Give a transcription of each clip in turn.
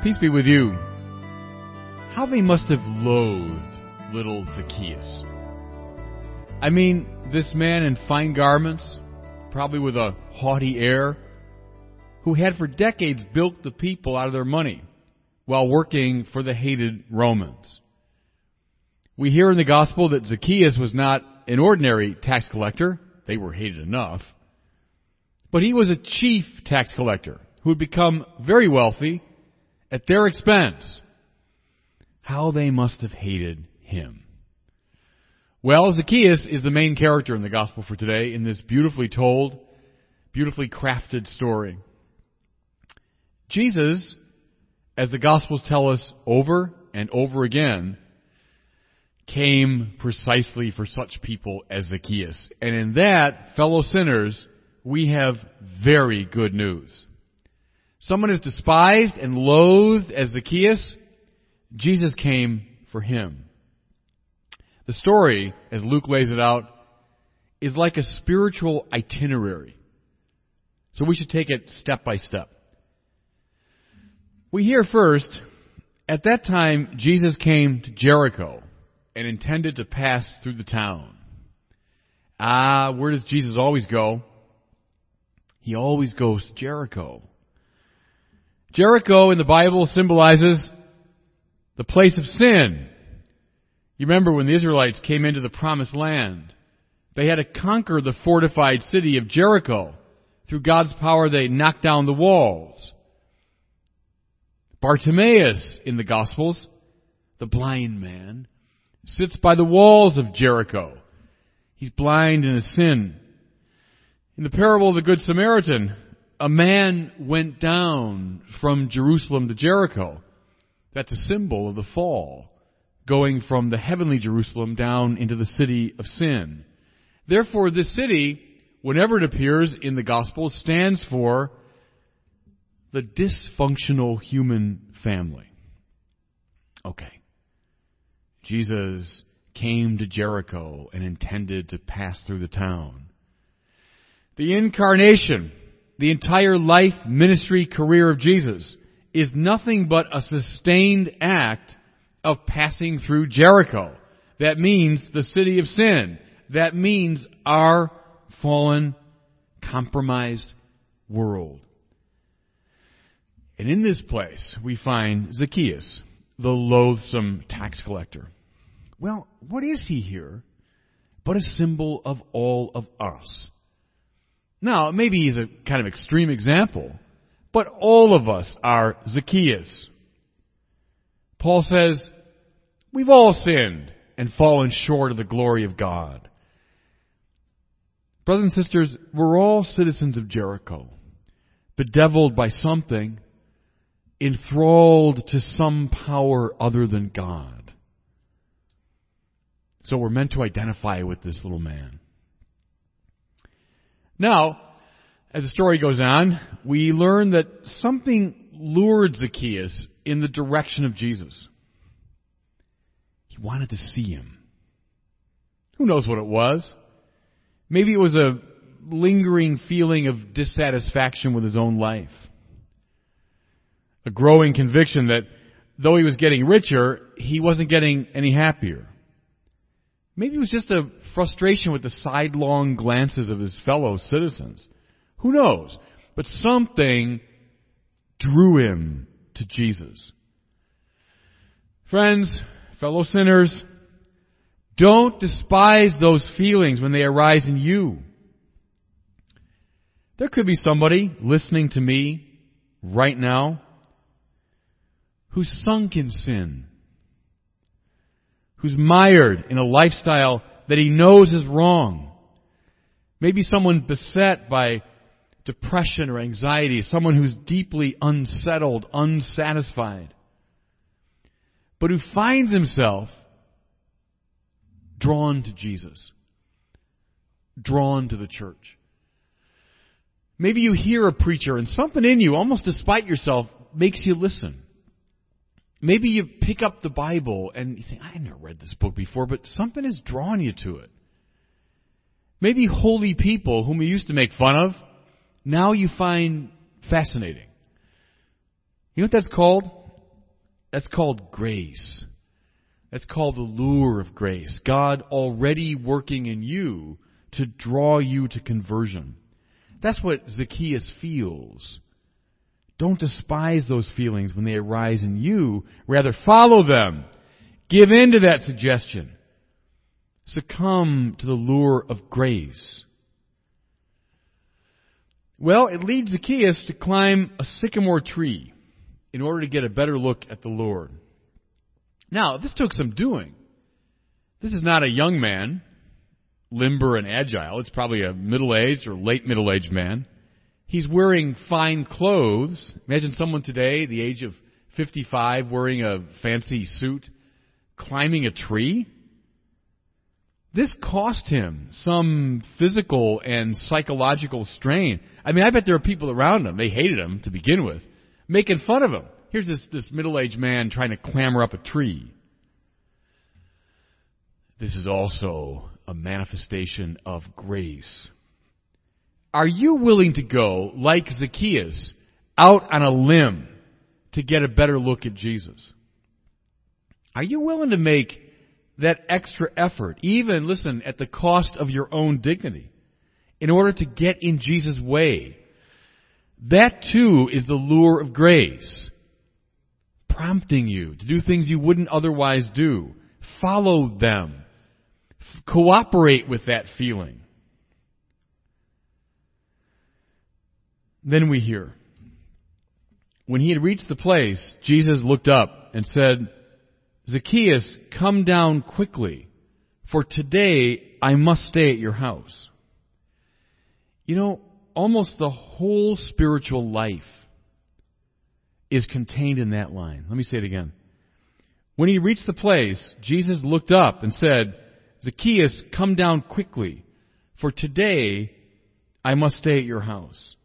Peace be with you. How they must have loathed little Zacchaeus. I mean, this man in fine garments, probably with a haughty air, who had for decades bilked the people out of their money while working for the hated Romans. We hear in the gospel that Zacchaeus was not an ordinary tax collector. They were hated enough. But he was a chief tax collector who had become very wealthy at their expense. How they must have hated him. Well, Zacchaeus is the main character in the gospel for today in this beautifully told, beautifully crafted story. Jesus, as the gospels tell us over and over again, came precisely for such people as Zacchaeus. And in that, fellow sinners, we have very good news. Someone as despised and loathed as Zacchaeus, Jesus came for him. The story, as Luke lays it out, is like a spiritual itinerary. So we should take it step by step. We hear first, at that time Jesus came to Jericho and intended to pass through the town. Where does Jesus always go? He always goes to Jericho. Jericho in the Bible symbolizes the place of sin. You remember when the Israelites came into the promised land, they had to conquer the fortified city of Jericho. Through God's power, they knocked down the walls. Bartimaeus in the Gospels, the blind man, sits by the walls of Jericho. He's blind in his sin. In the parable of the Good Samaritan, a man went down from Jerusalem to Jericho. That's a symbol of the fall, going from the heavenly Jerusalem down into the city of sin. Therefore, this city, whenever it appears in the gospel, stands for the dysfunctional human family. Okay. Jesus came to Jericho and intended to pass through the town. The incarnation, the entire life, ministry, career of Jesus is nothing but a sustained act of passing through Jericho. That means the city of sin. That means our fallen, compromised world. And in this place, we find Zacchaeus, the loathsome tax collector. Well, what is he here but a symbol of all of us? Now, maybe he's a kind of extreme example, but all of us are Zacchaeus. Paul says, we've all sinned and fallen short of the glory of God. Brothers and sisters, we're all citizens of Jericho, bedeviled by something, enthralled to some power other than God. So we're meant to identify with this little man. Now, as the story goes on, we learn that something lured Zacchaeus in the direction of Jesus. He wanted to see him. Who knows what it was? Maybe it was a lingering feeling of dissatisfaction with his own life. A growing conviction that though he was getting richer, he wasn't getting any happier. Maybe it was just a frustration with the sidelong glances of his fellow citizens. Who knows? But something drew him to Jesus. Friends, fellow sinners, don't despise those feelings when they arise in you. There could be somebody listening to me right now who's sunk in sin, who's mired in a lifestyle that he knows is wrong. Maybe someone beset by depression or anxiety, someone who's deeply unsettled, unsatisfied, but who finds himself drawn to Jesus, drawn to the church. Maybe you hear a preacher and something in you, almost despite yourself, makes you listen. Maybe you pick up the Bible and you think, I've never read this book before, but something has drawn you to it. Maybe holy people whom you used to make fun of, now you find fascinating. You know what that's called? That's called grace. That's called the lure of grace. God already working in you to draw you to conversion. That's what Zacchaeus feels. Don't despise those feelings when they arise in you. Rather, follow them. Give in to that suggestion. Succumb to the lure of grace. Well, it leads Zacchaeus to climb a sycamore tree in order to get a better look at the Lord. Now, this took some doing. This is not a young man, limber and agile. It's probably a middle-aged or late middle-aged man. He's wearing fine clothes. Imagine someone today, the age of 55, wearing a fancy suit, climbing a tree. This cost him some physical and psychological strain. I mean, I bet there are people around him, they hated him to begin with, making fun of him. Here's this middle-aged man trying to clamber up a tree. This is also a manifestation of grace. Are you willing to go, like Zacchaeus, out on a limb to get a better look at Jesus? Are you willing to make that extra effort, even, listen, at the cost of your own dignity, in order to get in Jesus' way? That too is the lure of grace, prompting you to do things you wouldn't otherwise do. Follow them. Cooperate with that feeling. Then we hear, when he had reached the place, Jesus looked up and said, Zacchaeus, come down quickly, for today I must stay at your house. You know, almost the whole spiritual life is contained in that line. Let me say it again. When he reached the place, Jesus looked up and said, Zacchaeus, come down quickly, for today I must stay at your house.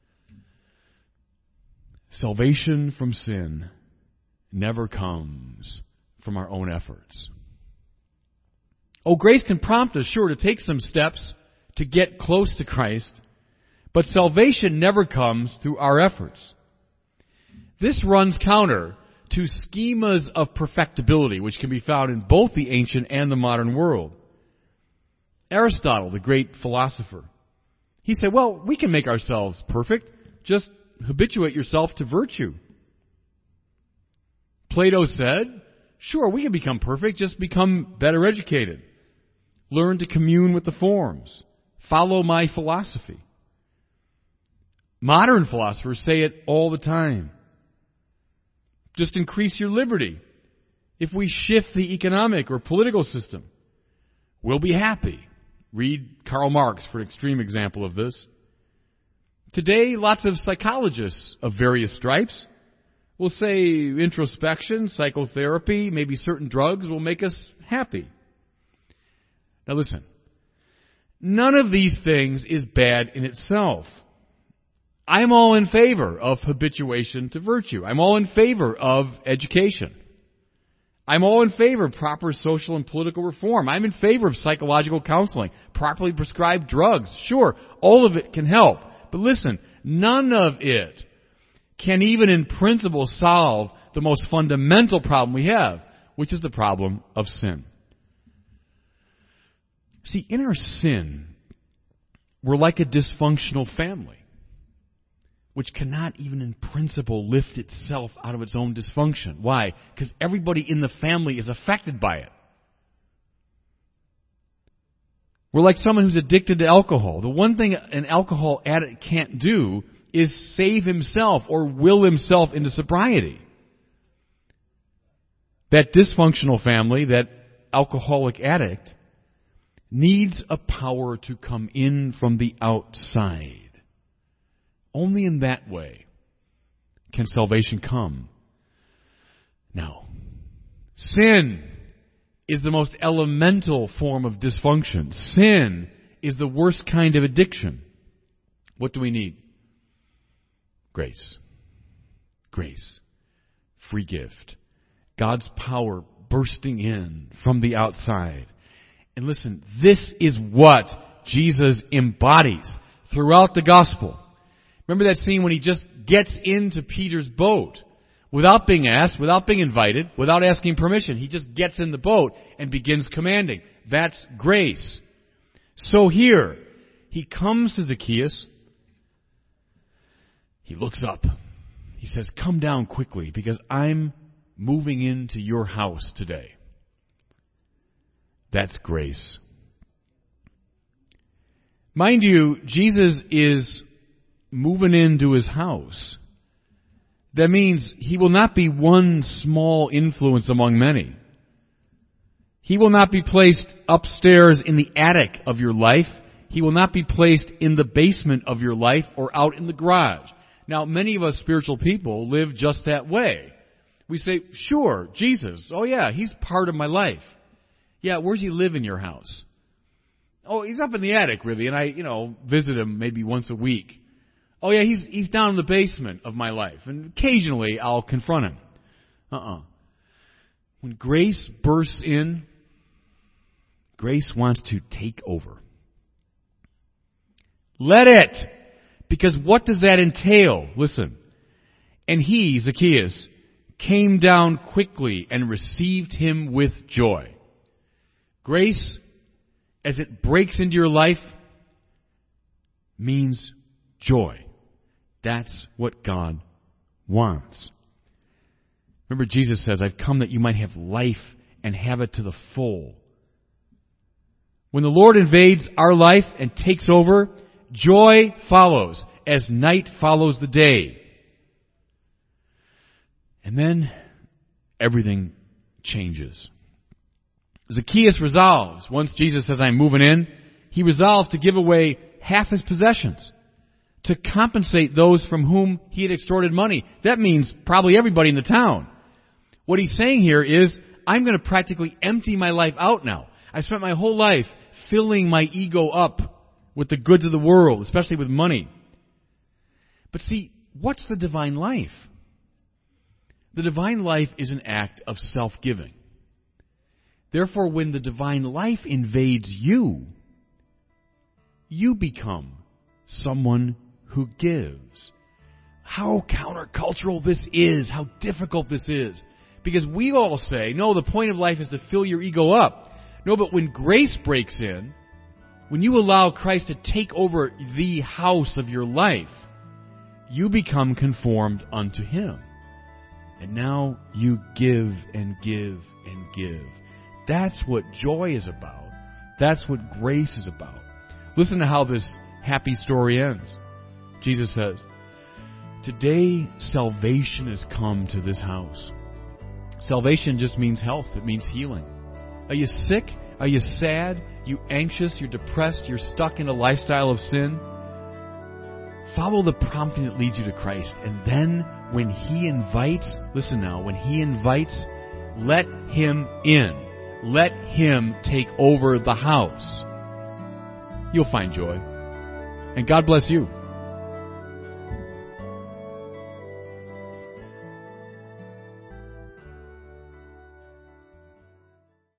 Salvation from sin never comes from our own efforts. Oh, grace can prompt us, sure, to take some steps to get close to Christ, but salvation never comes through our efforts. This runs counter to schemas of perfectibility, which can be found in both the ancient and the modern world. Aristotle, the great philosopher, he said, well, we can make ourselves perfect. Just habituate yourself to virtue. Plato said, sure, we can become perfect, just become better educated. Learn to commune with the forms. Follow my philosophy. Modern philosophers say it all the time. Just increase your liberty. If we shift the economic or political system, we'll be happy. Read Karl Marx for an extreme example of this. Today, lots of psychologists of various stripes will say introspection, psychotherapy, maybe certain drugs will make us happy. Now listen, none of these things is bad in itself. I'm all in favor of habituation to virtue. I'm all in favor of education. I'm all in favor of proper social and political reform. I'm in favor of psychological counseling, properly prescribed drugs. Sure, all of it can help. But listen, none of it can even in principle solve the most fundamental problem we have, which is the problem of sin. See, in our sin, we're like a dysfunctional family, which cannot even in principle lift itself out of its own dysfunction. Why? Because everybody in the family is affected by it. We're like someone who's addicted to alcohol. The one thing an alcohol addict can't do is save himself or will himself into sobriety. That dysfunctional family, that alcoholic addict, needs a power to come in from the outside. Only in that way can salvation come. Now, sin is the most elemental form of dysfunction. Sin is the worst kind of addiction. What do we need? Grace. Grace. Free gift. God's power bursting in from the outside. And listen, this is what Jesus embodies throughout the gospel. Remember that scene when he just gets into Peter's boat, without being asked, without being invited, without asking permission. He just gets in the boat and begins commanding. That's grace. So here, he comes to Zacchaeus. He looks up. He says, come down quickly because I'm moving into your house today. That's grace. Mind you, Jesus is moving into his house. That means he will not be one small influence among many. He will not be placed upstairs in the attic of your life. He will not be placed in the basement of your life or out in the garage. Now, many of us spiritual people live just that way. We say, sure, Jesus, oh yeah, he's part of my life. Yeah, where's he live in your house? Oh, he's up in the attic, really, and I, visit him maybe once a week. Oh yeah, he's down in the basement of my life, and occasionally I'll confront him. When grace bursts in, grace wants to take over. Let it! Because what does that entail? Listen. And he, Zacchaeus, came down quickly and received him with joy. Grace, as it breaks into your life, means joy. That's what God wants. Remember, Jesus says, I've come that you might have life and have it to the full. When the Lord invades our life and takes over, joy follows as night follows the day. And then everything changes. Zacchaeus resolves, once Jesus says, I'm moving in, he resolves to give away half his possessions to compensate those from whom he had extorted money. That means probably everybody in the town. What he's saying here is, I'm going to practically empty my life out now. I spent my whole life filling my ego up with the goods of the world, especially with money. But see, what's the divine life? The divine life is an act of self-giving. Therefore, when the divine life invades you, you become someone who gives. How countercultural this is, how difficult this is. Because we all say, no, the point of life is to fill your ego up. No, but when grace breaks in, when you allow Christ to take over the house of your life, you become conformed unto Him. And now you give and give and give. That's what joy is about. That's what grace is about. Listen to how this happy story ends. Jesus says, today salvation has come to this house. Salvation just means health. It means healing. Are you sick? Are you sad? You anxious? You're depressed? You're stuck in a lifestyle of sin? Follow the prompting that leads you to Christ. And then when He invites, listen now, when He invites, let Him in. Let Him take over the house. You'll find joy. And God bless you.